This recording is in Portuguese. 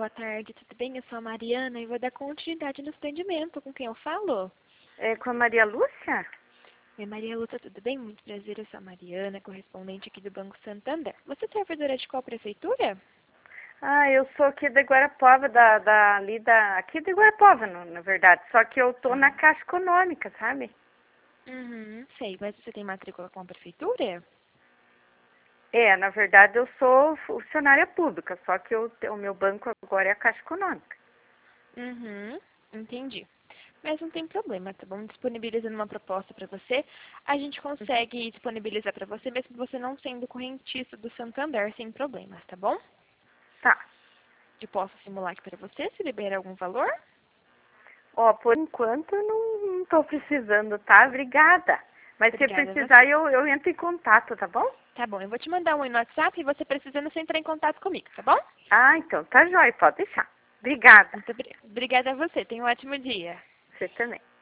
boa tarde, tudo bem? Eu sou a Mariana e vou dar continuidade no atendimento. Com quem eu falo? É com a Maria Lúcia? Oi, Maria Lúcia, tudo bem? Muito prazer, eu sou a Mariana, correspondente aqui do Banco Santander. Você é servidora de qual prefeitura? Ah, eu sou aqui de Guarapuava, aqui de Guarapuava, na verdade. Só que eu tô na Caixa Econômica, sabe? Sei, mas você tem matrícula com a prefeitura? É, na verdade eu sou funcionária pública, só que o meu banco agora é a Caixa Econômica. Entendi. Mas não tem problema, tá bom? Disponibilizando uma proposta para você, a gente consegue disponibilizar para você, mesmo você não sendo correntista do Santander, sem problemas, tá bom? Tá. Eu posso simular aqui para você, se liberar algum valor? Ó, por enquanto eu não tô precisando, tá? Obrigada. Mas se Obrigada a precisar, você. eu entro em contato, tá bom? Tá bom, eu vou te mandar um oi no WhatsApp e você precisando, você entrar em contato comigo, tá bom? Ah, então tá jóia, pode deixar. Obrigada. Muito obrigada a você. Tenha um ótimo dia. Você também.